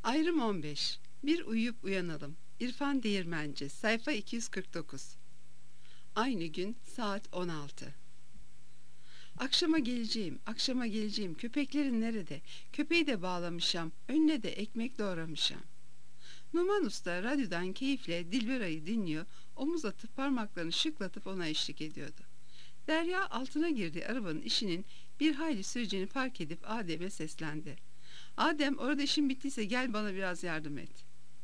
Ayrım 15. Bir uyuyup uyanalım. İrfan Değirmenci, sayfa 249. Aynı gün saat 16. Akşama geleceğim, akşama geleceğim. Köpeklerin nerede? Köpeği de bağlamışam. Önüne de ekmek doğramışam. Numan Usta radyodan keyifle Dilberay'ı dinliyor, omuz atıp parmaklarını şıklatıp ona eşlik ediyordu. Derya altına girdiği arabanın işinin bir hayli süreceğini fark edip Adem'e seslendi. Adem, orada işin bittiyse gel bana biraz yardım et.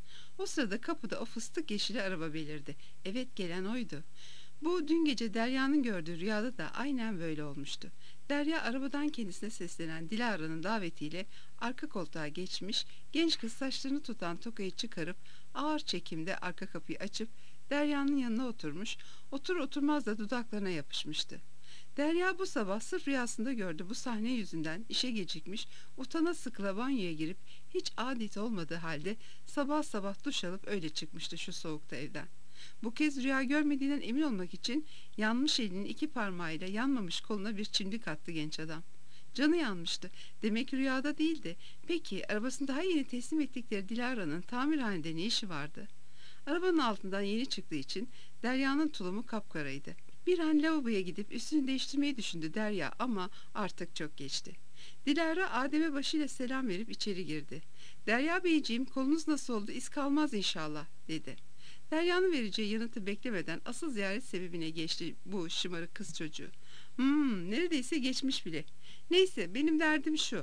O sırada kapıda o fıstık yeşili araba belirdi. Evet, gelen oydu. Bu dün gece Derya'nın gördüğü rüyada da aynen böyle olmuştu. Derya arabadan kendisine seslenen Dilara'nın davetiyle arka koltuğa geçmiş, genç kız saçlarını tutan tokayı çıkarıp ağır çekimde arka kapıyı açıp Derya'nın yanına oturmuş, otur oturmaz da dudaklarına yapışmıştı. Derya bu sabah sırf rüyasında gördü bu sahne yüzünden işe gecikmiş, utana sıkıla banyoya girip hiç adet olmadığı halde sabah sabah duş alıp öyle çıkmıştı şu soğukta evden. Bu kez rüya görmediğinden emin olmak için yanmış elinin iki parmağıyla yanmamış koluna bir çimdik attı genç adam. Canı yanmıştı. Demek rüyada değildi. Peki arabasını daha yeni teslim ettikleri Dilara'nın tamirhanede ne işi vardı? Arabanın altından yeni çıktığı için Derya'nın tulumu kapkaraydı. Bir an lavaboya gidip üstünü değiştirmeyi düşündü Derya ama artık çok geçti. Dilara Adem'e başıyla selam verip içeri girdi. Derya beyciğim, kolunuz nasıl oldu, iz kalmaz inşallah dedi. Derya'nın vereceği yanıtı beklemeden asıl ziyaret sebebine geçti bu şımarık kız çocuğu. Neredeyse geçmiş bile. Neyse, benim derdim şu.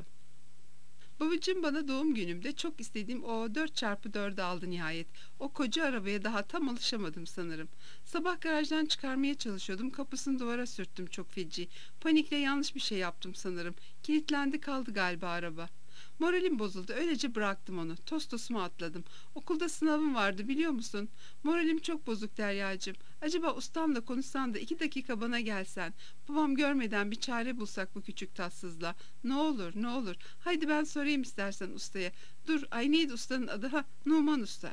Babacığım bana doğum günümde çok istediğim o 4x4'ü aldı nihayet. O koca arabaya daha tam alışamadım sanırım. Sabah garajdan çıkarmaya çalışıyordum. Kapısını duvara sürttüm çok feci. Panikle yanlış bir şey yaptım sanırım. Kilitlendi kaldı galiba araba. Moralim bozuldu. Öylece bıraktım onu. Tostosuma atladım. Okulda sınavım vardı biliyor musun? Moralim çok bozuk Deryacığım. Acaba ustamla konuşsan da 2 dakika bana gelsen. Babam görmeden bir çare bulsak bu küçük tatsızla. Ne olur ne olur. Haydi ben sorayım istersen ustaya. Dur, ay neydi ustanın adı? Ha, Numan Usta.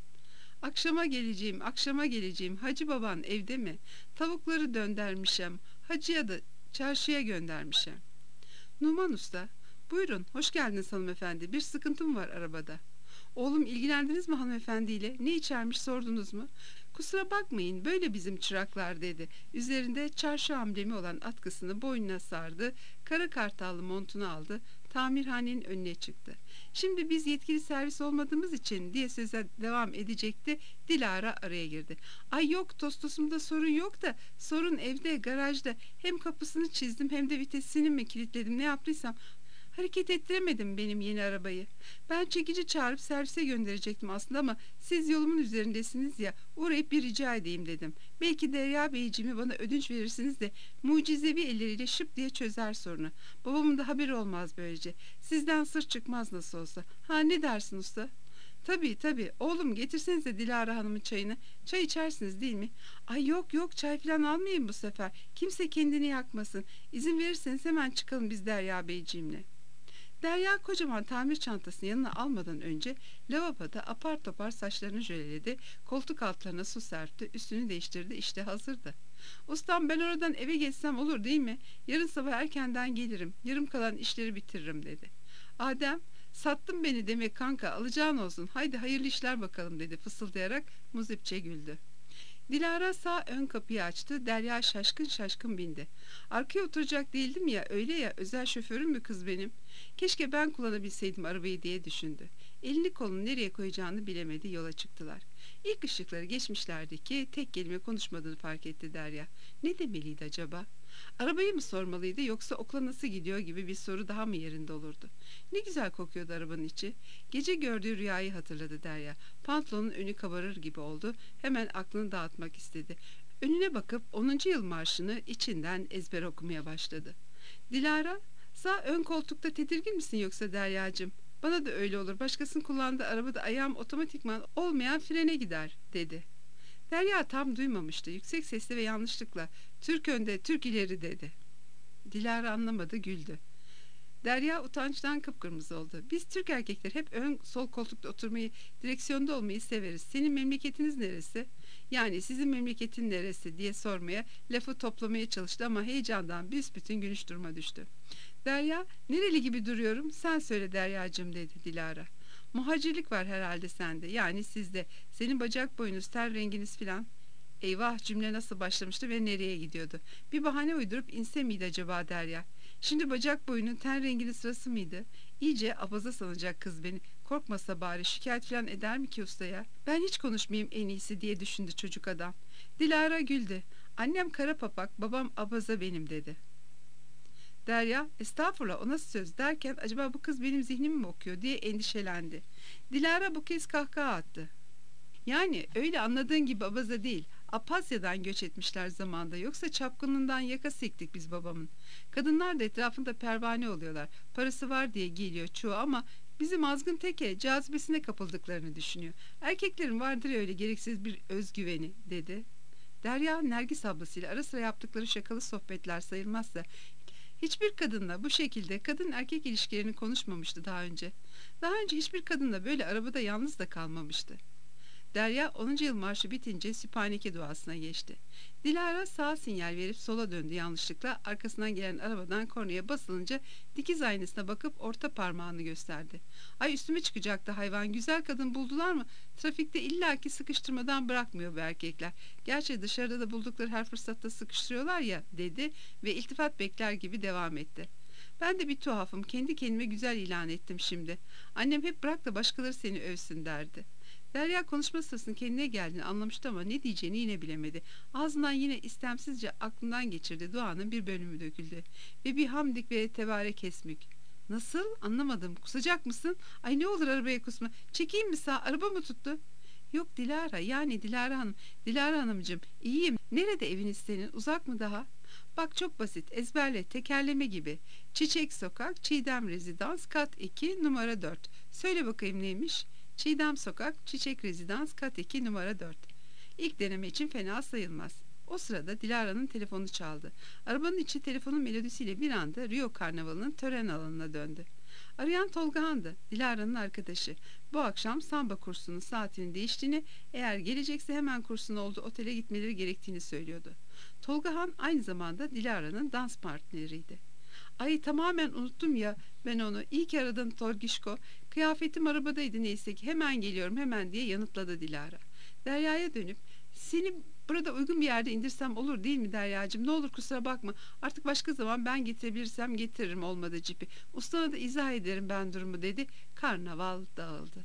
Akşama geleceğim, akşama geleceğim. Hacı baban evde mi? Tavukları döndermişem. Hacıya da çarşıya göndermişem. Numan Usta, buyurun, hoş geldiniz hanımefendi. Bir sıkıntım var arabada. Oğlum, ilgilendiniz mi hanımefendiyle? Ne içermiş sordunuz mu? Kusura bakmayın, böyle bizim çıraklar dedi. Üzerinde çarşı amblemi olan atkısını boynuna sardı, kara kartallı montunu aldı, tamirhanenin önüne çıktı. Şimdi biz yetkili servis olmadığımız için diye söze devam edecekti. Dilara araya girdi. Ay yok, tostosumda sorun yok da sorun evde, garajda. Hem kapısını çizdim hem de vitesini mi kilitledim, ne yaptıysam hareket ettiremedim benim yeni arabayı. Ben çekici çağırıp servise gönderecektim aslında ama siz yolumun üzerindesiniz ya, uğrayıp bir rica edeyim dedim. Belki Derya beyciğimi bana ödünç verirsiniz de mucizevi elleriyle şıp diye çözer sorunu. Babamın da haberi olmaz böylece. Sizden sır çıkmaz nasıl olsa. Ha, ne dersin usta? Tabii tabii. Oğlum, getirsenize Dilara Hanım'ın çayını. Çay içersiniz değil mi? Ay yok yok, çay falan almayayım bu sefer. Kimse kendini yakmasın. İzin verirseniz hemen çıkalım biz Derya beyciğimle. Derya kocaman tamir çantasını yanına almadan önce lavaboda apar topar saçlarını jöleledi, koltuk altlarına su serpti, üstünü değiştirdi, işte hazırdı. Ustam, ben oradan eve geçsem olur değil mi? Yarın sabah erkenden gelirim, yarım kalan işleri bitiririm dedi. Adem, sattın beni demek kanka, alacağın olsun, haydi hayırlı işler bakalım dedi fısıldayarak muzipçe güldü. Dilara sağ ön kapıyı açtı. Derya şaşkın şaşkın bindi. Arkaya oturacak değildim ya, öyle ya, özel şoförüm mü kız benim? Keşke ben kullanabilseydim arabayı diye düşündü. Elini kolunu nereye koyacağını bilemedi, yola çıktılar. İlk ışıkları geçmişlerdi ki tek kelime konuşmadığını fark etti Derya. Ne demeliydi acaba? Arabayı mı sormalıydı yoksa okula nasıl gidiyor gibi bir soru daha mı yerinde olurdu? Ne güzel kokuyordu arabanın içi. Gece gördüğü rüyayı hatırladı Derya. Pantolonun önü kabarır gibi oldu. Hemen aklını dağıtmak istedi. Önüne bakıp 10. yıl marşını içinden ezber okumaya başladı. Dilara, sağ ön koltukta tedirgin misin yoksa Deryacığım? Bana da öyle olur. Başkasının kullandığı arabada ayağım otomatikman olmayan frene gider dedi. Derya tam duymamıştı. Yüksek sesle ve yanlışlıkla Türk önde, Türk ileri dedi. Dilara anlamadı, güldü. Derya utançtan kıpkırmızı oldu. Biz Türk erkekler hep ön sol koltukta oturmayı, direksiyonda olmayı severiz. Senin memleketiniz neresi? Yani sizin memleketin neresi diye sormaya, lafı toplamaya çalıştı ama heyecandan büsbütün gülüş duruma düştü. Derya, nereli gibi duruyorum? Sen söyle Deryacığım dedi Dilara. Muhacirlik var herhalde sende. Yani sizde. Senin bacak boyunuz, ten renginiz filan. Eyvah, cümle nasıl başlamıştı ve nereye gidiyordu? Bir bahane uydurup inse miydi acaba Derya? Şimdi bacak boyunun, ten renginin sırası mıydı? İyice abaza sanacak kız beni. Korkmasa bari, şikayet falan eder mi ki ustaya? Ben hiç konuşmayayım en iyisi diye düşündü çocuk adam. Dilara güldü. Annem kara papak, babam abaza benim dedi. Derya, estağfurullah o nasıl söz derken acaba bu kız benim zihnimi mi okuyor diye endişelendi. Dilara bu kez kahkaha attı. Yani öyle anladığın gibi abaza değil. Apasya'dan göç etmişler zamanda. Yoksa çapkınlığından yaka sektik biz babamın. Kadınlar da etrafında pervane oluyorlar. Parası var diye geliyor çoğu ama bizim azgın teke cazibesine kapıldıklarını düşünüyor. Erkeklerin vardır ya öyle gereksiz bir özgüveni dedi. Derya, Nergis ablasıyla ara sıra yaptıkları şakalı sohbetler sayılmazsa hiçbir kadınla bu şekilde kadın erkek ilişkilerini konuşmamıştı daha önce. Daha önce hiçbir kadınla böyle arabada yalnız da kalmamıştı. Derya 10. yıl marşı bitince Sübhaneke duasına geçti. Dilara sağa sinyal verip sola döndü yanlışlıkla. Arkasından gelen arabadan kornaya basılınca dikiz aynasına bakıp orta parmağını gösterdi. Ay üstüme çıkacaktı hayvan, güzel kadın buldular mı? Trafikte illaki sıkıştırmadan bırakmıyor bu erkekler. Gerçi dışarıda da buldukları her fırsatta sıkıştırıyorlar ya dedi ve iltifat bekler gibi devam etti. Ben de bir tuhafım, kendi kendime güzel ilan ettim şimdi. Annem hep bırak da başkaları seni övsün derdi. Derya konuşma sırasında kendine geldiğini anlamıştı ama ne diyeceğini yine bilemedi. Ağzından yine istemsizce aklından geçirdi. Duanın bir bölümü döküldü. Ve bir hamdik ve tebarek esmük. Nasıl? Anlamadım. Kusacak mısın? Ay ne olur arabaya kusma. Çekeyim mi sağ? Araba mı tuttu? Yok Dilara, yani Dilara Hanım. Dilara Hanımcığım, iyiyim. Nerede eviniz senin? Uzak mı daha? Bak çok basit. Ezberle. Tekerleme gibi. Çiçek Sokak, Çiğdem Rezidans, kat 2, numara 4. Söyle bakayım neymiş? Çiğdem Sokak, Çiçek Rezidans, kat 2, numara 4. İlk deneme için fena sayılmaz. O sırada Dilara'nın telefonu çaldı. Arabanın içi telefonun melodisiyle bir anda Rio Karnavalı'nın tören alanına döndü. Arayan Tolgahan'dı, Dilara'nın arkadaşı. Bu akşam samba kursunun saatinin değiştiğini, eğer gelecekse hemen kursun olduğu otele gitmeleri gerektiğini söylüyordu. Tolgahan aynı zamanda Dilara'nın dans partneriydi. Ay tamamen unuttum ya ben onu. İyi ki aradın Torgişko. Kıyafetim arabadaydı neyse ki. Hemen geliyorum hemen diye yanıtladı Dilara. Derya'ya dönüp seni burada uygun bir yerde indirsem olur değil mi Derya'cığım? Ne olur kusura bakma. Artık başka zaman ben getirebilirsem getiririm olmadı cipi. Ustana da izah ederim ben durumu dedi. Karnaval dağıldı.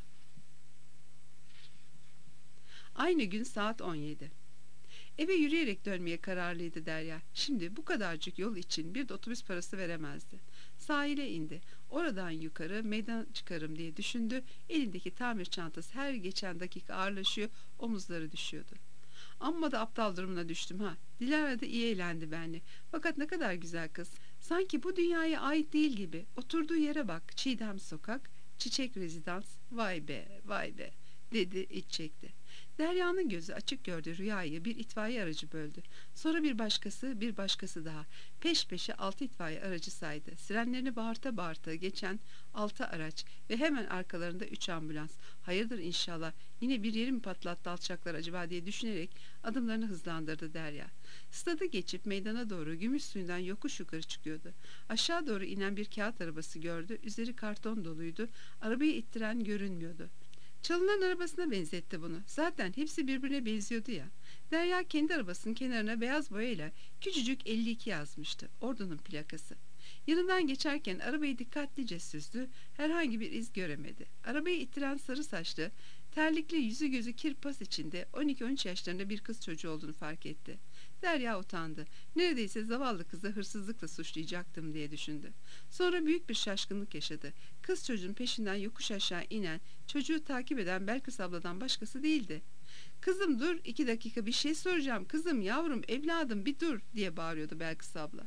Aynı gün saat 17. Eve yürüyerek dönmeye kararlıydı Derya. Şimdi bu kadarcık yol için bir de otobüs parası veremezdi. Sahile indi. Oradan yukarı meydana çıkarım diye düşündü. Elindeki tamir çantası her geçen dakika ağırlaşıyor, omuzları düşüyordu. Amma da aptal durumuna düştüm ha. Dilara da iyi eğlendi benimle. Fakat ne kadar güzel kız. Sanki bu dünyaya ait değil gibi. Oturduğu yere bak. Çiğdem Sokak, Çiçek Rezidans. Vay be, vay be dedi iç çekti. Derya'nın gözü açık gördü rüyayı, bir itfaiye aracı böldü. Sonra bir başkası, bir başkası daha. Peş peşe 6 itfaiye aracı saydı. Sirenlerini bağırta bağırta geçen 6 araç ve hemen arkalarında 3 ambulans. Hayırdır inşallah, yine bir yeri mi patlattı alçaklar acaba diye düşünerek adımlarını hızlandırdı Derya. Stadı geçip meydana doğru gümüş suyundan yokuş yukarı çıkıyordu. Aşağı doğru inen bir kağıt arabası gördü. Üzeri karton doluydu. Arabayı ittiren görünmüyordu. Çalınan arabasına benzetti bunu. Zaten hepsi birbirine benziyordu ya. Derya kendi arabasının kenarına beyaz boyayla küçücük 52 yazmıştı. Ordunun plakası. Yanından geçerken arabayı dikkatlice süzdü. Herhangi bir iz göremedi. Arabayı ittiren sarı saçlı, terlikli, yüzü gözü kirpas içinde 12-13 yaşlarında bir kız çocuğu olduğunu fark etti. Derya utandı. Neredeyse zavallı kızı hırsızlıkla suçlayacaktım diye düşündü. Sonra büyük bir şaşkınlık yaşadı. Kız çocuğun peşinden yokuş aşağı inen, çocuğu takip eden Belkıs abladan başkası değildi. "Kızım dur, 2 dakika bir şey soracağım. Kızım, yavrum, evladım bir dur" diye bağırıyordu Belkıs abla.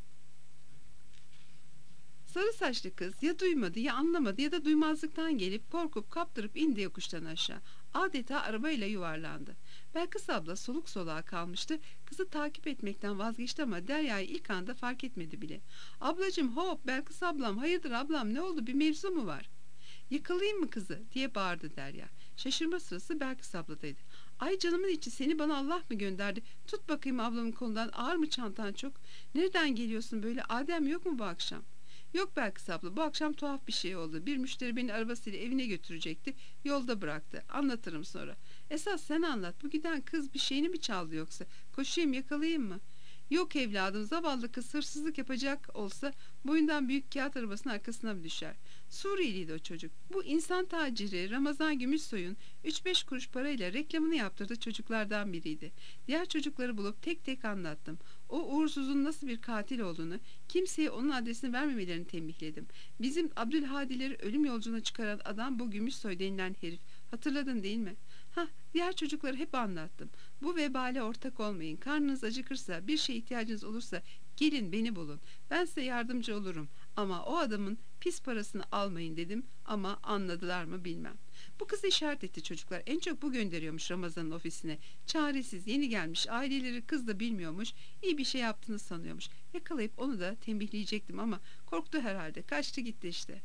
Sarı saçlı kız ya duymadı ya anlamadı ya da duymazlıktan gelip korkup kaptırıp indi yokuştan aşağı. Adeta arabayla yuvarlandı. Belkıs abla soluk soluğa kalmıştı. Kızı takip etmekten vazgeçti ama Derya'yı ilk anda fark etmedi bile. "Ablacığım hop, Belkıs ablam, hayırdır ablam, ne oldu, bir mevzu mu var?" "Yakalayayım mı kızı?" diye bağırdı Derya. Şaşırma sırası Belkıs abladaydı. "Ay canımın içi, seni bana Allah mı gönderdi? Tut bakayım ablamın kolundan, ağır mı çantan çok? Nereden geliyorsun böyle, Adem yok mu bu akşam?" Yok Belkıs abla, bu akşam tuhaf bir şey oldu. Bir müşteri beni arabasıyla evine götürecekti. Yolda bıraktı. Anlatırım sonra. Esas sen anlat. Bu giden kız bir şeyini mi çaldı yoksa? Koşayım yakalayayım mı? Yok evladım, zavallı kız hırsızlık yapacak olsa boyundan büyük kağıt arabasının arkasına mı düşer? Suriyeliydi o çocuk. Bu insan taciri Ramazan Gümüşsoy'un 3-5 kuruş parayla reklamını yaptırdığı çocuklardan biriydi. Diğer çocukları bulup tek tek anlattım. O uğursuzun nasıl bir katil olduğunu, kimseye onun adresini vermemelerini tembihledim. Bizim Abdülhadileri ölüm yolculuğuna çıkaran adam bu Gümüşsoy denilen herif. Hatırladın değil mi? Hah, diğer çocukları hep anlattım. Bu vebale ortak olmayın. Karnınız acıkırsa, bir şeye ihtiyacınız olursa gelin beni bulun. Ben size yardımcı olurum. Ama o adamın pis parasını almayın dedim, ama anladılar mı bilmem. Bu kızı işaret etti çocuklar. En çok bu gönderiyormuş Ramazan'ın ofisine. Çaresiz, yeni gelmiş, aileleri kız da bilmiyormuş. İyi bir şey yaptığını sanıyormuş. Yakalayıp onu da tembihleyecektim ama korktu herhalde. Kaçtı gitti işte.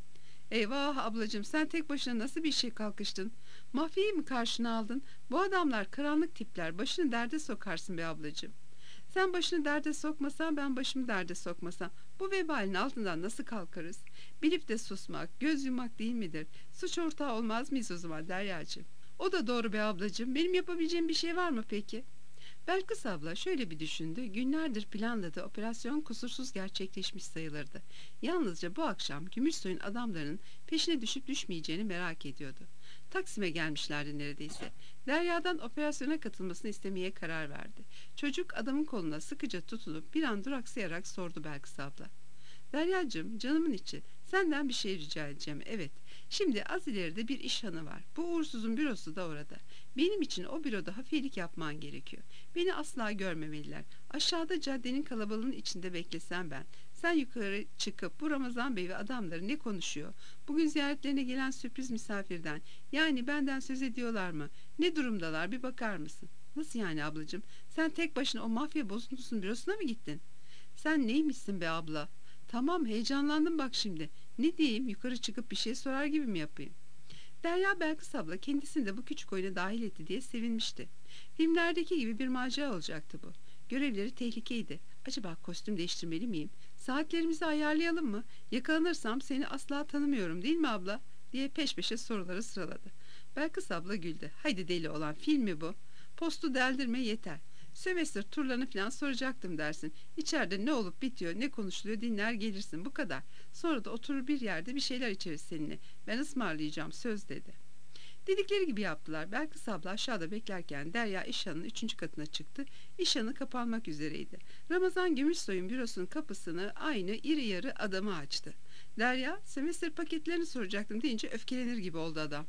Eyvah ablacığım, sen tek başına nasıl bir şey kalkıştın? Mafyayı mı karşına aldın? Bu adamlar karanlık tipler. Başını derde sokarsın be ablacığım. Sen başını derde sokmasan, ben başımı derde sokmasam bu vebalin altından nasıl kalkarız? Bilip de susmak, göz yummak değil midir? Suç ortağı olmaz mıyız o zaman Deryacığım? O da doğru be ablacığım. Benim yapabileceğim bir şey var mı peki? Belkıs abla şöyle bir düşündü. Günlerdir planladığı operasyon kusursuz gerçekleşmiş sayılırdı. Yalnızca bu akşam Gümüşsoy'un adamlarının peşine düşüp düşmeyeceğini merak ediyordu. Taksim'e gelmişlerdi neredeyse. Derya'dan operasyona katılmasını istemeye karar verdi. Çocuk adamın koluna sıkıca tutunup bir an duraksayarak sordu Belkıs abla. Deryacığım, canımın içi, senden bir şey rica edeceğim. Evet, şimdi az ileride bir iş hanı var. Bu uğursuzun bürosu da orada. Benim için o büroda hafiyelik yapman gerekiyor. Beni asla görmemeliler. Aşağıda caddenin kalabalığının içinde beklesem ben. Sen yukarı çıkıp bu Ramazan Bey ve adamları ne konuşuyor? Bugün ziyaretlerine gelen sürpriz misafirden, yani benden söz ediyorlar mı? Ne durumdalar, bir bakar mısın? Nasıl yani ablacığım? Sen tek başına o mafya bozuntusunun bürosuna mı gittin? Sen neymişsin be abla? Tamam, heyecanlandım bak şimdi. Ne diyeyim, yukarı çıkıp bir şey sorar gibi mi yapayım? Derya Belkıs abla kendisini de bu küçük oyuna dahil etti diye sevinmişti. Filmlerdeki gibi bir macera olacaktı bu. Görevleri tehlikeydi. Acaba kostüm değiştirmeli miyim? Saatlerimizi ayarlayalım mı? Yakalanırsam seni asla tanımıyorum değil mi abla? Diye peş peşe soruları sıraladı. Belkıs abla güldü. Haydi deli olan, film mi bu? Postu deldirme yeter. Sömestr turlarını falan soracaktım dersin. İçeride ne olup bitiyor, ne konuşuluyor dinler gelirsin, bu kadar. Sonra da oturur bir yerde bir şeyler içeriz seninle. Ben ısmarlayacağım söz dedi. Dedikleri gibi yaptılar. Belkıs abla aşağıda beklerken Derya İşhan'ın 3. katına çıktı. İşhan'ı kapanmak üzereydi. Ramazan Gümüşsoy'un bürosunun kapısını aynı iri yarı adamı açtı. Derya, sömestr paketlerini soracaktım deyince öfkelenir gibi oldu adam.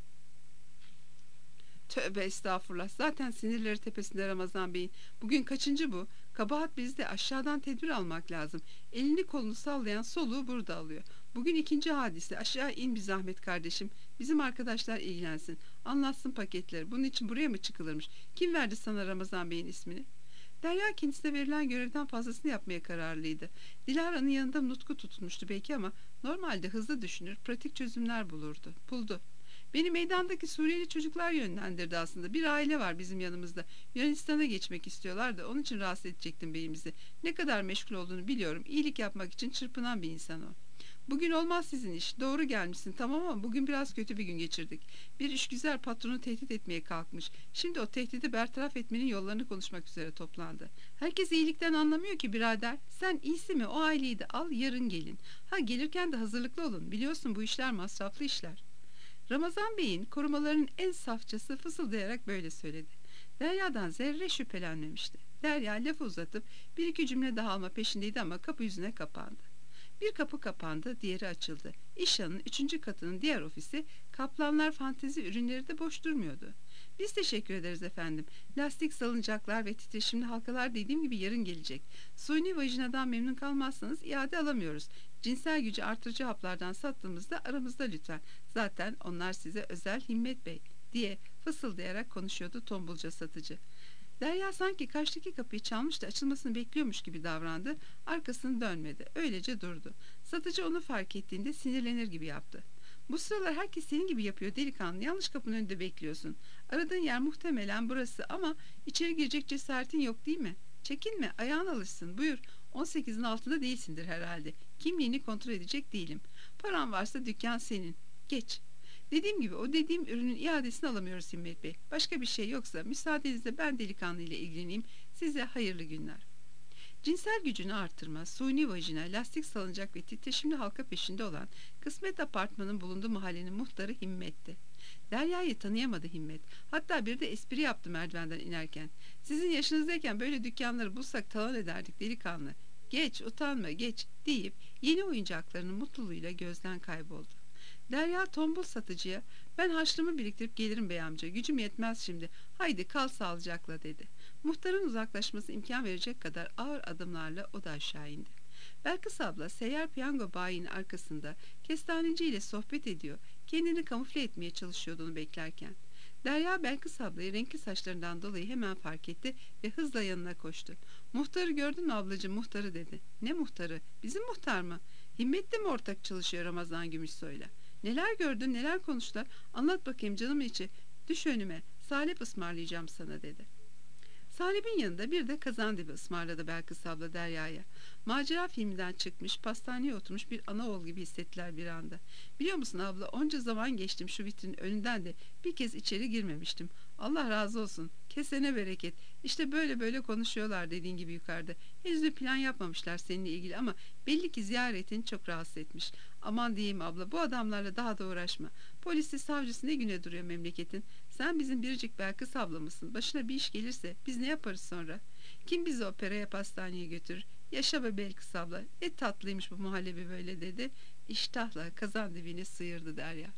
Tövbe estağfurullah. Zaten sinirleri tepesinde Ramazan Bey'in. Bugün kaçıncı bu? Kabahat bizde. Aşağıdan tedbir almak lazım. Elini kolunu sallayan soluğu burada alıyor. Bugün ikinci hadise. Aşağı in bir zahmet kardeşim. Bizim arkadaşlar ilgilensin. Anlatsın paketleri. Bunun için buraya mı çıkılırmış? Kim verdi sana Ramazan Bey'in ismini? Derya kendisine verilen görevden fazlasını yapmaya kararlıydı. Dilara'nın yanında nutku tutulmuştu belki ama normalde hızlı düşünür, pratik çözümler bulurdu. Buldu. Beni meydandaki Suriyeli çocuklar yönlendirdi aslında. Bir aile var bizim yanımızda. Yunanistan'a geçmek istiyorlar da onun için rahatsız edecektim beyimizi. Ne kadar meşgul olduğunu biliyorum. İyilik yapmak için çırpınan bir insan o. Bugün olmaz sizin iş. Doğru gelmişsin tamam ama bugün biraz kötü bir gün geçirdik. Bir işgüzar patronu tehdit etmeye kalkmış. Şimdi o tehdidi bertaraf etmenin yollarını konuşmak üzere toplandı. Herkes iyilikten anlamıyor ki birader. Sen iyisi mi o aileyi de al yarın gelin. Ha gelirken de hazırlıklı olun. Biliyorsun bu işler masraflı işler. Ramazan Bey'in korumalarının en safçası fısıldayarak böyle söyledi. Derya'dan zerre şüphelenmemişti. Derya lafı uzatıp bir iki cümle daha alma peşindeydi ama kapı yüzüne kapandı. Bir kapı kapandı, diğeri açıldı. İşhan'ın 3. katının diğer ofisi, Kaplanlar Fantezi ürünleri de boş durmuyordu. Biz teşekkür ederiz efendim. Lastik salıncaklar ve titreşimli halkalar dediğim gibi yarın gelecek. Suni vajinadan memnun kalmazsanız iade alamıyoruz. Cinsel gücü artırıcı haplardan sattığımızda aramızda lütfen. Zaten onlar size özel Himmet Bey diye fısıldayarak konuşuyordu tombulca satıcı. Derya sanki karşıdaki kapıyı çalmış da açılmasını bekliyormuş gibi davrandı. Arkasını dönmedi. Öylece durdu. Satıcı onu fark ettiğinde sinirlenir gibi yaptı. Bu sıralar herkes senin gibi yapıyor delikanlı. Yanlış kapının önünde bekliyorsun. Aradığın yer muhtemelen burası ama içeri girecek cesaretin yok değil mi? Çekinme, ayağın alışsın. Buyur. 18'in altında değilsindir herhalde. Kimliğini kontrol edecek değilim. Paran varsa dükkan senin. Geç. Dediğim gibi o dediğim ürünün iadesini alamıyoruz Himmet Bey. Başka bir şey yoksa müsaadenizle ben delikanlı ile ilgileneyim. Size hayırlı günler. Cinsel gücünü artırma, suni vajina, lastik salıncak ve titreşimli halka peşinde olan Kısmet Apartmanı'nın bulunduğu mahallenin muhtarı Himmet'ti. Derya'yı tanıyamadı Himmet. Hatta bir de espri yaptı merdivenden inerken. Sizin yaşınızdayken böyle dükkanları bulsak talan ederdik delikanlı. Geç, utanma, geç deyip yeni oyuncaklarının mutluluğuyla gözden kayboldu. Derya tombul satıcıya ben harçlığımı biriktirip gelirim bey amca, gücüm yetmez şimdi, haydi kal sağlıcakla dedi. Muhtarın uzaklaşması imkan verecek kadar ağır adımlarla o da aşağı indi. Belkıs abla seyyar piyango bayinin arkasında kestaneci ile sohbet ediyor, kendini kamufle etmeye çalışıyordu onu beklerken. Derya Belkıs ablayı renkli saçlarından dolayı hemen fark etti ve hızla yanına koştu. Muhtarı gördün mü ablacığım, muhtarı dedi. Ne muhtarı? Bizim muhtar mı? Himmet de mi ortak çalışıyor Ramazan Gümüşsoy'la? Neler gördün, neler konuştular? Anlat bakayım canım içi. Düş önüme, salep ısmarlayacağım sana dedi. Salep'in yanında bir de kazandibi ısmarladı Belkıs abla Derya'ya. Macera filminden çıkmış, pastaneye oturmuş bir ana oğul gibi hissettiler bir anda. Biliyor musun abla, onca zaman geçtim şu vitrinin önünden de bir kez içeri girmemiştim. Allah razı olsun, kesene bereket. İşte böyle böyle konuşuyorlar dediğin gibi yukarıda. Henüz bir plan yapmamışlar seninle ilgili ama belli ki ziyaretin çok rahatsız etmiş. Aman diyeyim abla, bu adamlarla daha da uğraşma. Polisi savcısı ne güne duruyor memleketin. Sen bizim biricik Belkıs ablamısın. Başına bir iş gelirse biz ne yaparız sonra? Kim bizi operaya, pastaneye götürür? Yaşa be Belkıs abla. Ne tatlıymış bu muhallebi böyle dedi. İştahla kazandibini sıyırdı Derya.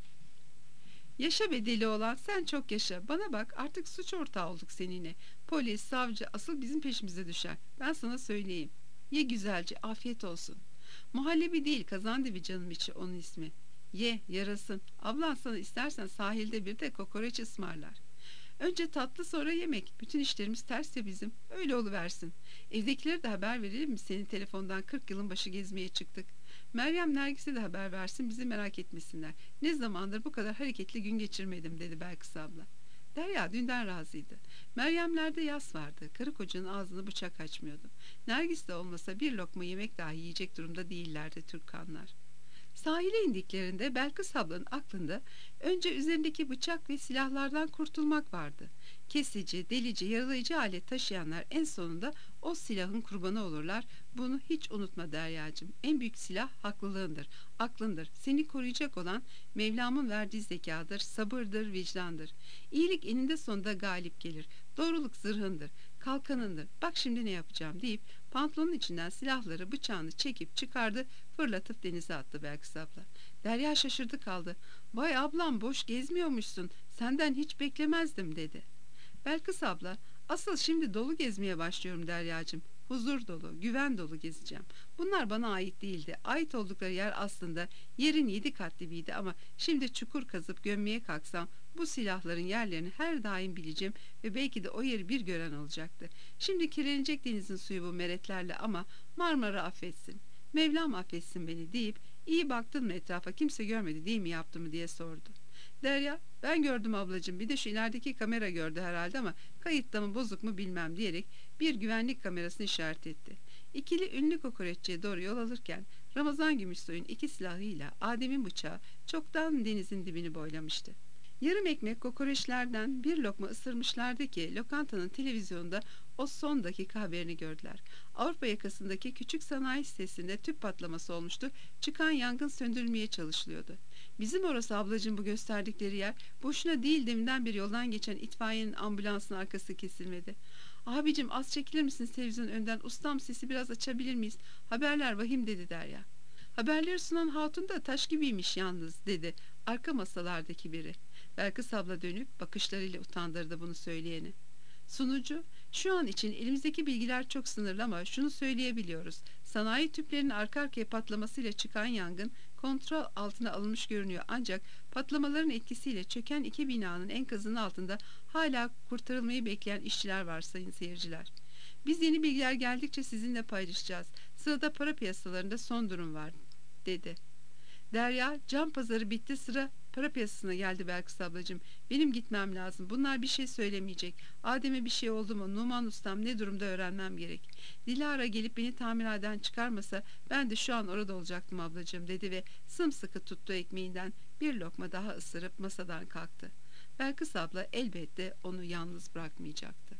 Yaşa be deli olan, sen çok yaşa. Bana bak, artık suç ortağı olduk seninle. Polis, savcı asıl bizim peşimize düşer. Ben sana söyleyeyim. Ye güzelce, afiyet olsun. Muhallebi değil, kazandibi canım içi onun ismi. Ye, yarasın. Ablan sana istersen sahilde bir de kokoreç ısmarlar. Önce tatlı sonra yemek. Bütün işlerimiz ters ya bizim. Öyle oluversin. Evdekilere de haber verelim mi? Senin telefondan 40 yılın başı gezmeye çıktık. Meryem Nergis'e de haber versin, bizi merak etmesinler. Ne zamandır bu kadar hareketli gün geçirmedim dedi Belkıs abla. Derya dünden razıydı. Meryemlerde yas vardı. Karı kocanın ağzını bıçak açmıyordu. Nergis de olmasa bir lokma yemek dahi yiyecek durumda değillerdi Türkkanlar. Sahile indiklerinde Belkıs ablanın aklında önce üzerindeki bıçak ve silahlardan kurtulmak vardı. Kesici, delici, yaralayıcı alet taşıyanlar en sonunda o silahın kurbanı olurlar. Bunu hiç unutma Deryacığım. En büyük silah haklılığındır, aklındır. Seni koruyacak olan Mevlam'ın verdiği zekadır, sabırdır, vicdandır. İyilik eninde sonunda galip gelir. Doğruluk zırhındır, kalkanındır. Bak şimdi ne yapacağım deyip pantolonun içinden silahları, bıçağını çekip çıkardı, fırlatıp denize attı Belkıs abla. Derya şaşırdı kaldı. Vay ablam, boş gezmiyormuşsun. Senden hiç beklemezdim dedi. Belkıs abla, asıl şimdi dolu gezmeye başlıyorum Deryacığım. Huzur dolu, güven dolu gezeceğim. Bunlar bana ait değildi. Ait oldukları yer aslında yerin 7 kat dibiydi ama şimdi çukur kazıp gömmeye kalksam bu silahların yerlerini her daim bileceğim ve belki de o yeri bir gören olacaktı. Şimdi kirlenecek denizin suyu bu meretlerle ama Marmara affetsin. Mevlam affetsin beni deyip iyi baktın mı etrafa, kimse görmedi değil mi yaptığımı diye sordu. Derya, ben gördüm ablacığım, bir de şu ilerideki kamera gördü herhalde ama kayıtta mı bozuk mu bilmem diyerek bir güvenlik kamerasını işaret etti. İkili ünlü kokoreççiye doğru yol alırken Ramazan Gümüşsoy'un iki silahıyla Adem'in bıçağı çoktan denizin dibini boylamıştı. Yarım ekmek kokoreçlerden bir lokma ısırmışlardı ki lokantanın televizyonda o son dakika haberini gördüler. Avrupa yakasındaki küçük sanayi sitesinde tüp patlaması olmuştu. Çıkan yangın söndürülmeye çalışılıyordu. Bizim orası ablacığım, bu gösterdikleri yer. Boşuna değil, deminden bir yoldan geçen itfaiyenin ambulansın arkası kesilmedi. Abicim az çekilir misiniz televizyonun önden? Ustam sesi biraz açabilir miyiz? Haberler vahim dedi Derya. Haberleri sunan hatun da taş gibiymiş yalnız dedi arka masalardaki biri. Belkıs abla dönüp bakışlarıyla utandırdı bunu söyleyeni. Sunucu, şu an için elimizdeki bilgiler çok sınırlı ama şunu söyleyebiliyoruz. Sanayi tüplerinin arka arkaya patlamasıyla çıkan yangın kontrol altına alınmış görünüyor ancak patlamaların etkisiyle çöken iki binanın enkazının altında hala kurtarılmayı bekleyen işçiler var sayın seyirciler. Biz yeni bilgiler geldikçe sizinle paylaşacağız. Sırada para piyasalarında son durum var dedi. Derya, cam pazarı bitti, sıra para piyasasına geldi Belkıs ablacığım. Benim gitmem lazım. Bunlar bir şey söylemeyecek. Adem'e bir şey oldu mu? Numan ustam ne durumda öğrenmem gerek. Dilara gelip beni tamirhaneden çıkarmasa ben de şu an orada olacaktım ablacığım dedi ve sımsıkı tuttuğu ekmeğinden bir lokma daha ısırıp masadan kalktı. Belkıs abla elbette onu yalnız bırakmayacaktı.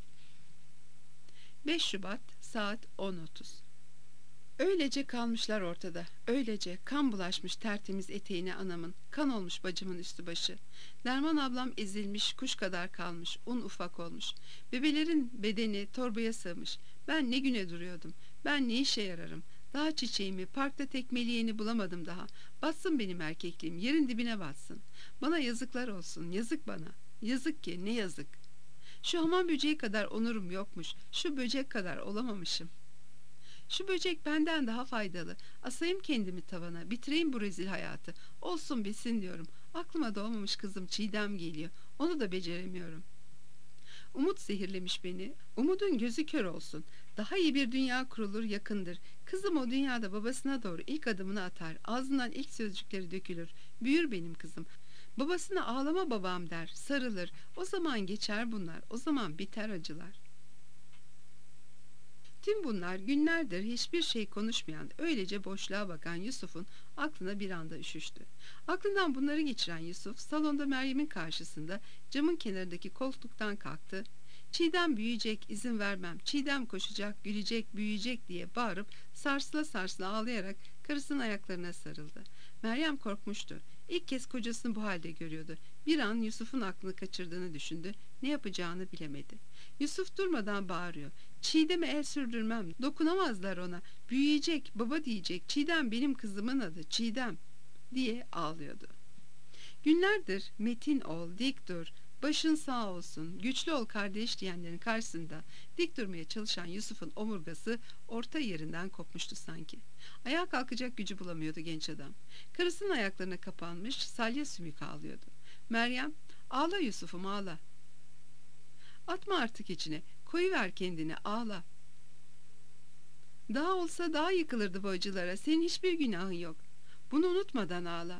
5 Şubat saat 10:30. Öylece kalmışlar ortada. Öylece kan bulaşmış tertemiz eteğine anamın, kan olmuş bacımın üstü başı. Derman ablam ezilmiş, kuş kadar kalmış, un ufak olmuş. Bebelerin bedeni torbaya sığmış. Ben ne güne duruyordum. Ben ne işe yararım. Daha çiçeğimi, parkta tekmeleyeni bulamadım daha. Batsın benim erkekliğim, yerin dibine batsın. Bana yazıklar olsun, yazık bana. Yazık ki, ne yazık. Şu hamam böceği kadar onurum yokmuş, şu böcek kadar olamamışım. Şu böcek benden daha faydalı. Asayım kendimi tavana, bitireyim bu rezil hayatı. Olsun bitsin diyorum. Aklıma doğmamış kızım Çiğdem geliyor. Onu da beceremiyorum. Umut zehirlemiş beni. Umudun gözü kör olsun. Daha iyi bir dünya kurulur yakındır. Kızım o dünyada babasına doğru ilk adımını atar. Ağzından ilk sözcükleri dökülür. Büyür benim kızım. Babasına ağlama babam der. Sarılır. O zaman geçer bunlar. O zaman biter acılar. Tüm bunlar günlerdir hiçbir şey konuşmayan, öylece boşluğa bakan Yusuf'un aklına bir anda üşüştü. Aklından bunları geçiren Yusuf, salonda Meryem'in karşısında camın kenarındaki koltuktan kalktı. Çiğdem büyüyecek, izin vermem, Çiğdem koşacak, gülecek, büyüyecek diye bağırıp sarsıla sarsıla ağlayarak karısının ayaklarına sarıldı. Meryem korkmuştu. İlk kez kocasını bu halde görüyordu. Bir an Yusuf'un aklını kaçırdığını düşündü. Ne yapacağını bilemedi. Yusuf durmadan bağırıyor. Çiğdem'e el sürdürmem. Dokunamazlar ona. Büyüyecek, baba diyecek. Çiğdem benim kızımın adı. Çiğdem diye ağlıyordu. Günlerdir metin ol, dik dur, başın sağ olsun, güçlü ol kardeş diyenlerin karşısında dik durmaya çalışan Yusuf'un omurgası orta yerinden kopmuştu sanki. Ayağa kalkacak gücü bulamıyordu genç adam. Karısının ayaklarına kapanmış salya sümük ağlıyordu. Meryem, ağla Yusuf'um ağla. Atma artık içine, koyuver kendini ağla. Daha olsa daha yıkılırdı bu acılara, senin hiçbir günahın yok. Bunu unutmadan ağla.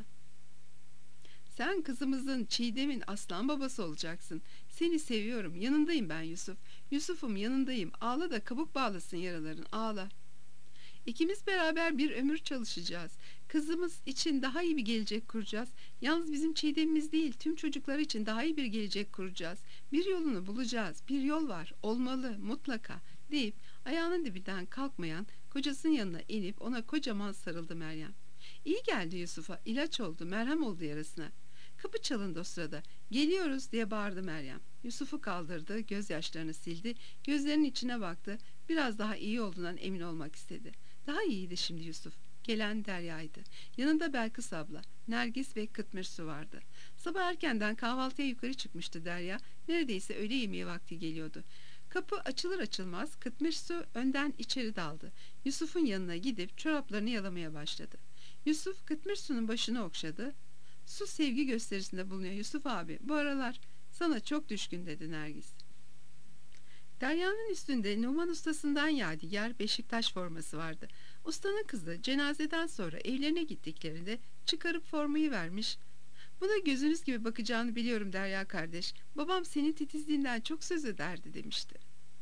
Sen kızımızın, Çiğdem'in aslan babası olacaksın. Seni seviyorum, yanındayım ben Yusuf. Yusuf'um yanındayım, ağla da kabuk bağlasın yaraların, ağla. İkimiz beraber bir ömür çalışacağız. Kızımız için daha iyi bir gelecek kuracağız. Yalnız bizim Çiğdem'imiz değil, tüm çocuklar için daha iyi bir gelecek kuracağız. Bir yolunu bulacağız, bir yol var, olmalı, mutlaka deyip ayağının dibinden kalkmayan kocasının yanına inip ona kocaman sarıldı Meryem. İyi geldi Yusuf'a, ilaç oldu, merhem oldu yarasına. Kapı çalındı o sırada. Geliyoruz diye bağırdı Meryem. Yusuf'u kaldırdı, gözyaşlarını sildi, gözlerinin içine baktı. Biraz daha iyi olduğundan emin olmak istedi. Daha iyiydi şimdi Yusuf. Gelen Derya'ydı. Yanında Belkıs abla, Nergis ve Kıtmir Su vardı. Sabah erkenden kahvaltıya yukarı çıkmıştı Derya. Neredeyse öğle yemeği vakti geliyordu. Kapı açılır açılmaz Kıtmir Su önden içeri daldı. Yusuf'un yanına gidip çoraplarını yalamaya başladı. Yusuf Kıtmir Su'nun başını okşadı. Su sevgi gösterisinde bulunuyor Yusuf abi. Bu aralar sana çok düşkün dedi Nergis. Derya'nın üstünde Numan ustasından yadigar Beşiktaş forması vardı. Ustanın kızı cenazeden sonra evlerine gittiklerinde çıkarıp formayı vermiş. Buna gözünüz gibi bakacağını biliyorum Derya kardeş. Babam senin titizliğinden çok söz ederdi demişti.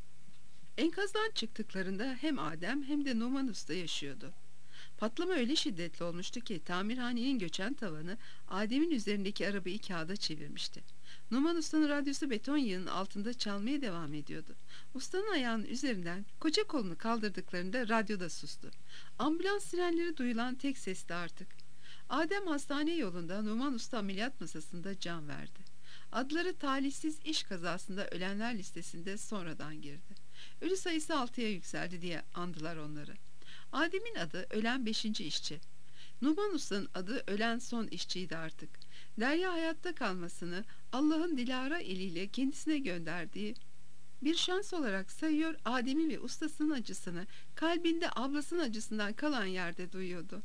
Enkazdan çıktıklarında hem Adem hem de Numan usta yaşıyordu. Patlama öyle şiddetli olmuştu ki tamirhanenin göçen tavanı Adem'in üzerindeki arabayı kağıda çevirmişti. Numan Usta'nın radyosu beton yığının altında çalmaya devam ediyordu. Ustanın ayağının üzerinden koca kolunu kaldırdıklarında radyoda sustu. Ambulans sirenleri duyulan tek sesti artık. Adem hastane yolunda Numan Usta ameliyat masasında can verdi. Adları talihsiz iş kazasında ölenler listesinde sonradan girdi. Ölü sayısı 6'ya yükseldi diye andılar onları. Adem'in adı ölen 5. işçi. Numan Usta'nın adı ölen son işçiydi artık. Derya hayatta kalmasını Allah'ın Dilara eliyle kendisine gönderdiği bir şans olarak sayıyor, Adem'in ve ustasının acısını kalbinde ablasının acısından kalan yerde duyuyordu.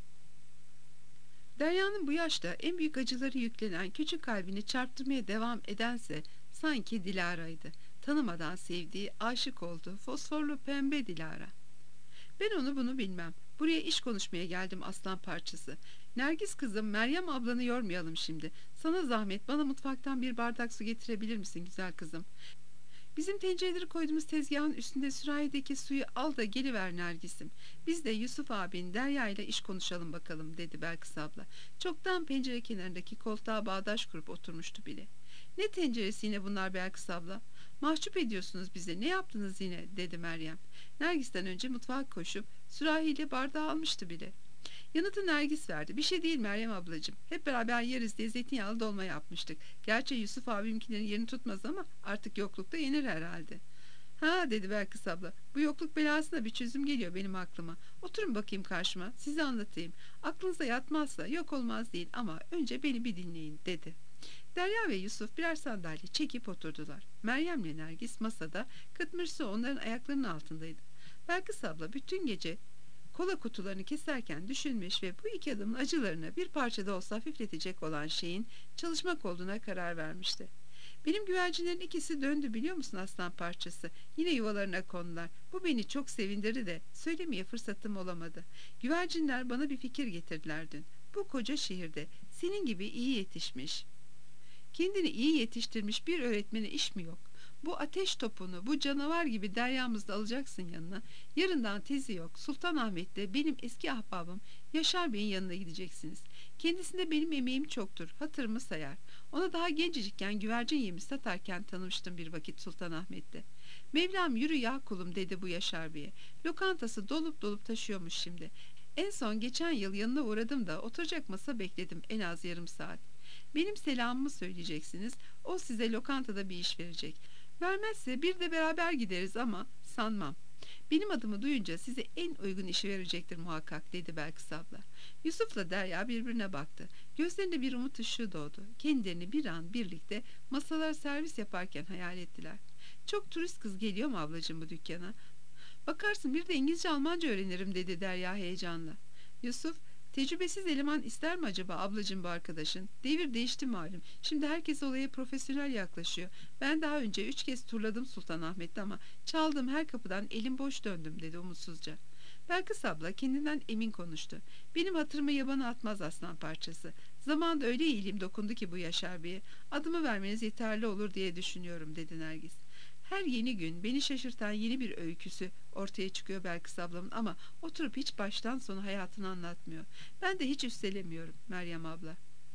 Derya'nın bu yaşta en büyük acıları yüklenen küçük kalbini çarptırmaya devam edense sanki Dilara'ydı. Tanımadan sevdiği, aşık olduğu fosforlu pembe Dilara. Ben onu bunu bilmem. Buraya iş konuşmaya geldim aslan parçası. Nergis kızım, Meryem ablanı yormayalım şimdi. Sana zahmet, bana mutfaktan bir bardak su getirebilir misin güzel kızım? Bizim tencereleri koyduğumuz tezgahın üstünde sürahideki suyu al da geliver Nergis'im. Biz de Yusuf abin Derya ile iş konuşalım bakalım dedi Belkıs abla. Çoktan pencere kenarındaki koltuğa bağdaş kurup oturmuştu bile. Ne tenceresi yine bunlar Belkıs abla? Mahcup ediyorsunuz bizi, ne yaptınız yine dedi Meryem. Nergis'ten önce mutfağa koşup sürahiyle bardağı almıştı bile. Yanıtı Nergis verdi. Bir şey değil Meryem ablacığım. Hep beraber yeriz diye zeytinyağlı dolma yapmıştık. Gerçi Yusuf abimkilerin yerini tutmaz ama artık yoklukta yenir herhalde. Ha dedi Belkıs abla. Bu yokluk belasına bir çözüm geliyor benim aklıma. Oturun bakayım karşıma. Size anlatayım. Aklınıza yatmazsa yok olmaz değil ama önce beni bir dinleyin dedi. Derya ve Yusuf birer sandalye çekip oturdular. Meryem'le Nergis masada, kıtmır su onların ayaklarının altındaydı. Belkıs abla bütün gece kola kutularını keserken düşünmüş ve bu iki adamın acılarını bir parçada olsa hafifletecek olan şeyin çalışmak olduğuna karar vermişti. Benim güvercinlerin ikisi döndü biliyor musun aslan parçası? Yine yuvalarına kondular. Bu beni çok sevindirdi de söylemeye fırsatım olamadı. Güvercinler bana bir fikir getirdiler dün. Bu koca şehirde senin gibi iyi yetişmiş, kendini iyi yetiştirmiş bir öğretmene iş mi yok? Bu ateş topunu, bu canavar gibi Derya'mızı da alacaksın yanına. Yarından tezi yok. Sultanahmet'te benim eski ahbabım Yaşar Bey'in yanına gideceksiniz. Kendisinde benim emeğim çoktur. Hatırımı sayar. Ona daha gencecikken güvercin yemi satarken tanımıştım bir vakit Sultanahmet'te. Mevlam yürü ya kulum dedi bu Yaşar Bey'e. Lokantası dolup dolup taşıyormuş şimdi. En son geçen yıl yanına uğradım da oturacak masa bekledim en az yarım saat. Benim selamımı söyleyeceksiniz. O size lokantada bir iş verecek. Vermezse bir de beraber gideriz ama sanmam. Benim adımı duyunca size en uygun işi verecektir muhakkak dedi Belkıs abla. Yusuf'la Derya birbirine baktı. Gözlerinde bir umut ışığı doğdu. Kendilerini bir an birlikte masalar servis yaparken hayal ettiler. Çok turist kız geliyor mu ablacığım bu dükkana? Bakarsın bir de İngilizce Almanca öğrenirim dedi Derya heyecanla. Yusuf, tecrübesiz eleman ister mi acaba ablacığım bu arkadaşın? Devir değişti malum. Şimdi herkes olaya profesyonel yaklaşıyor. Ben daha önce 3 kez turladım Sultanahmet'te ama çaldığım her kapıdan elim boş döndüm dedi umutsuzca. Belkıs abla kendinden emin konuştu. Benim hatırımı yabana atmaz aslan parçası. Zamanında öyle iyiliğim dokundu ki bu Yaşar Bey'e. Adımı vermeniz yeterli olur diye düşünüyorum dedi Nergis. Her yeni gün beni şaşırtan yeni bir öyküsü ortaya çıkıyor Belkıs ablamın ama oturup hiç baştan sona hayatını anlatmıyor. Ben de hiç üstelemiyorum Meryem abla.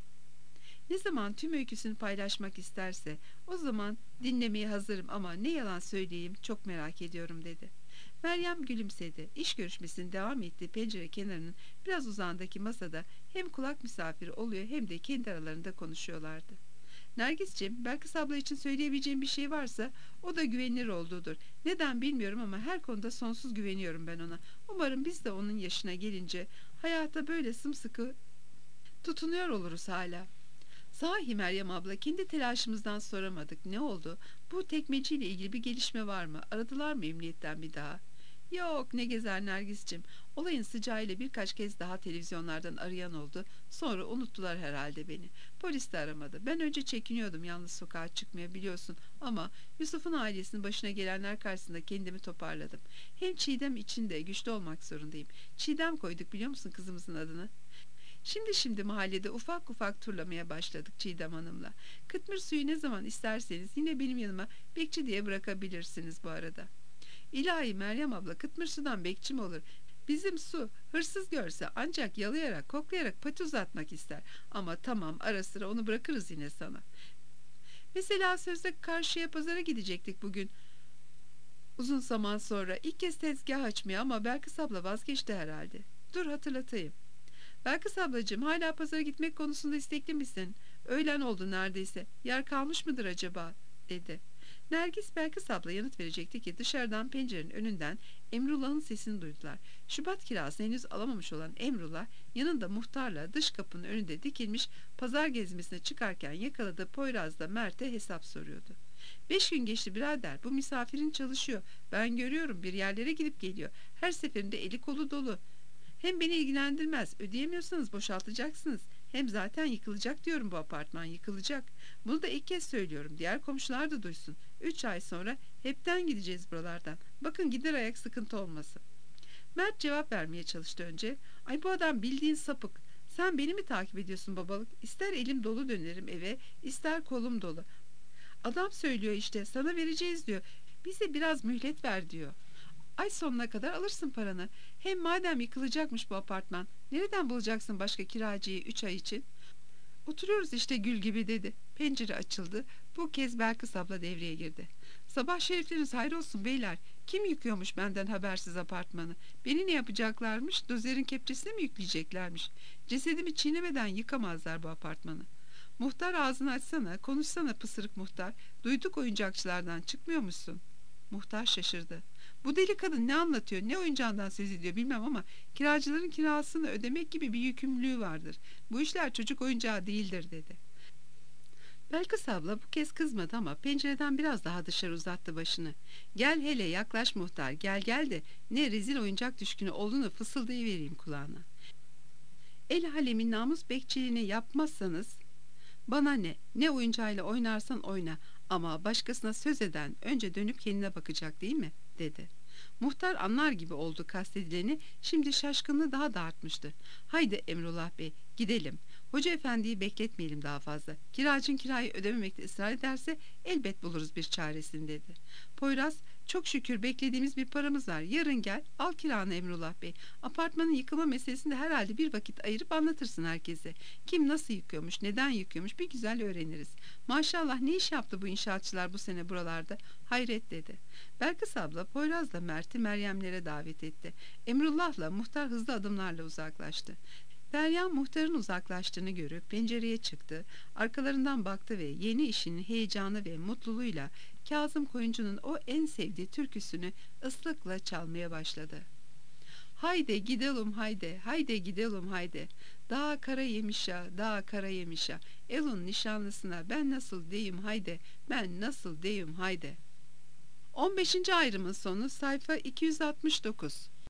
Ne zaman tüm öyküsünü paylaşmak isterse o zaman dinlemeye hazırım ama ne yalan söyleyeyim çok merak ediyorum dedi. Meryem gülümsedi. İş görüşmesinin devam ettiği pencere kenarının biraz uzağındaki masada hem kulak misafiri oluyor hem de kendi aralarında konuşuyorlardı. Nergisciğim, Belkıs abla için söyleyebileceğim bir şey varsa o da güvenilir olduğudur. Neden bilmiyorum ama her konuda sonsuz güveniyorum ben ona. Umarım biz de onun yaşına gelince hayata böyle sımsıkı tutunuyor oluruz hala. Sahi Meryem abla, kendi telaşımızdan soramadık. Ne oldu? Bu tekmeciyle ilgili bir gelişme var mı? Aradılar mı emniyetten bir daha? Yok, ne gezer Nergis'cim. Olayın sıcağıyla birkaç kez daha televizyonlardan arayan oldu. Sonra unuttular herhalde beni. Polis de aramadı. Ben önce çekiniyordum yalnız sokağa çıkmaya biliyorsun. Ama Yusuf'un ailesinin başına gelenler karşısında kendimi toparladım. Hem Çiğdem için de güçlü olmak zorundayım. Çiğdem koyduk biliyor musun kızımızın adını? Şimdi mahallede ufak ufak turlamaya başladık Çiğdem Hanım'la. Kıtmır suyu ne zaman isterseniz yine benim yanıma bekçi diye bırakabilirsiniz bu arada. İlahi Meryem abla, kıtmır sudan bekçi mi olur? Bizim su hırsız görse ancak yalayarak koklayarak pati uzatmak ister. Ama tamam, ara sıra onu bırakırız yine sana. Mesela sözde karşıya pazara gidecektik bugün. Uzun zaman sonra ilk kez tezgah açmaya ama Belkıs abla vazgeçti herhalde. Dur hatırlatayım. Belkıs ablacığım, hala pazara gitmek konusunda istekli misin? Öğlen oldu neredeyse. Yer kalmış mıdır acaba? Dedi. Nergis Belkıs abla yanıt verecekti ki dışarıdan pencerenin önünden Emrullah'ın sesini duydular. Şubat kirasını henüz alamamış olan Emrullah yanında muhtarla dış kapının önünde dikilmiş pazar gezmesine çıkarken yakaladığı Poyraz'da Mert'e hesap soruyordu. 5 gün geçti birader, bu misafirin çalışıyor. Ben görüyorum bir yerlere gidip geliyor. Her seferinde eli kolu dolu. Hem beni ilgilendirmez. Ödeyemiyorsanız boşaltacaksınız. Hem zaten yıkılacak diyorum, bu apartman yıkılacak. Bunu da ilk kez söylüyorum. Diğer komşular da duysun. 3 ay sonra hepten gideceğiz buralardan. Bakın gider ayak sıkıntı olmasın. Mert cevap vermeye çalıştı önce. Ay bu adam bildiğin sapık. Sen beni mi takip ediyorsun babalık? İster elim dolu dönerim eve, ister kolum dolu. Adam söylüyor işte, sana vereceğiz diyor. Bize biraz mühlet ver diyor. Ay sonuna kadar alırsın paranı. Hem madem yıkılacakmış bu apartman, nereden bulacaksın başka kiracıyı 3 ay için? Oturuyoruz işte gül gibi dedi. Pencere açıldı. Bu kez Belkıs abla devreye girdi. Sabah şerifleriniz hayrolsun beyler. Kim yıkıyormuş benden habersiz apartmanı? Beni ne yapacaklarmış? Dozerin kepçesine mi yükleyeceklermiş? Cesedimi çiğnemeden yıkamazlar bu apartmanı. Muhtar ağzını açsana, konuşsana pısırık muhtar. Duyduk oyuncakçılardan çıkmıyormuşsun. Muhtar şaşırdı. Bu deli kadın ne anlatıyor, ne oyuncağından söz ediyor bilmem ama kiracıların kirasını ödemek gibi bir yükümlülüğü vardır. Bu işler çocuk oyuncağı değildir dedi. Belkıs abla bu kez kızmadı ama pencereden biraz daha dışarı uzattı başını. Gel hele yaklaş muhtar, gel gel de ne rezil oyuncak düşkünü olduğunu fısıldayıvereyim kulağına. El alemin namus bekçiliğini yapmazsanız bana ne oyuncağıyla oynarsan oyna ama başkasına söz eden önce dönüp kendine bakacak değil mi dedi. Muhtar anlar gibi oldu kastedileni, şimdi şaşkınlığı daha da artmıştı. Haydi Emrullah Bey gidelim. Hoca efendiyi bekletmeyelim daha fazla. Kiracın kirayı ödememekte ısrar ederse elbet buluruz bir çaresini dedi. Poyraz, çok şükür beklediğimiz bir paramız var. Yarın gel al kiranı Emrullah Bey. Apartmanın yıkılma meselesinde herhalde bir vakit ayırıp anlatırsın herkese. Kim nasıl yıkıyormuş, neden yıkıyormuş bir güzel öğreniriz. Maşallah ne iş yaptı bu inşaatçılar bu sene buralarda? Hayret dedi. Belkıs abla Poyraz'la Mert'i Meryemlere davet etti. Emrullah'la muhtar hızlı adımlarla uzaklaştı. Derya muhtarın uzaklaştığını görüp pencereye çıktı, arkalarından baktı ve yeni işinin heyecanı ve mutluluğuyla Kazım Koyuncu'nun o en sevdiği türküsünü ıslıkla çalmaya başladı. Haydi gidelim haydi, haydi gidelim haydi. Dağ kara yemişa, dağ kara yemişa. Elun nişanlısına ben nasıl deyim haydi, ben nasıl deyim haydi. 15. ayrımın sonu sayfa 269.